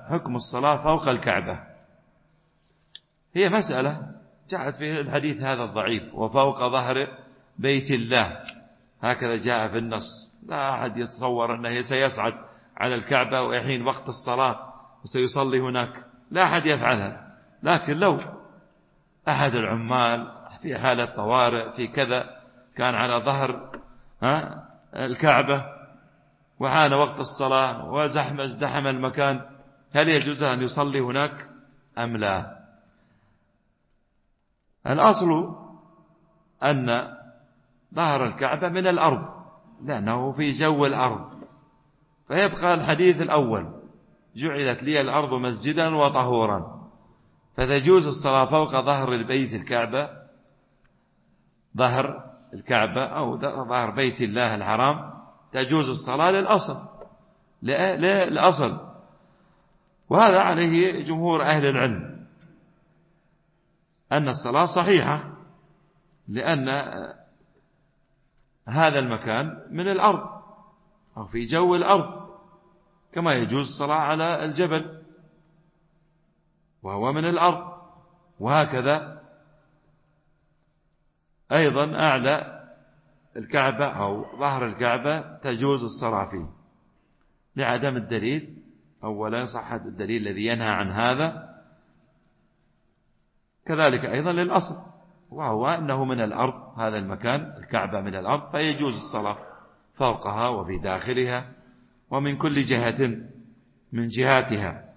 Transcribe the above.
حكم الصلاة فوق الكعبة؟ هي مسألة جاءت في الحديث هذا الضعيف: وفوق ظهر بيت الله، هكذا جاء في النص. لا أحد يتصور أنه سيصعد على الكعبة ويحين وقت الصلاة وسيصلي هناك، لا أحد يفعلها. لكن لو أحد العمال في حالة طوارئ في كذا كان على ظهر الكعبة وحان وقت الصلاة ازدحم المكان، هل يجوز أن يصلي هناك أم لا؟ الأصل أن ظهر الكعبة من الأرض لأنه في جو الأرض، فيبقى الحديث الأول: جعلت لي الأرض مسجدا وطهورا، فتجوز الصلاة فوق ظهر البيت الكعبة، ظهر الكعبة أو ظهر بيت الله الحرام، تجوز الصلاة للأصل. وهذا عليه جمهور أهل العلم، أن الصلاة صحيحة، لأن هذا المكان من الأرض أو في جو الأرض، كما يجوز الصلاة على الجبل وهو من الأرض، وهكذا أيضا أعلى الكعبة أو ظهر الكعبة تجوز الصلاة فيه لعدم الدليل. أولا صحة الدليل الذي ينهى عن هذا، كذلك أيضا للأصل وهو أنه من الأرض، هذا المكان الكعبة من الأرض، فيجوز الصلاة فوقها وفي داخلها ومن كل جهة من جهاتها.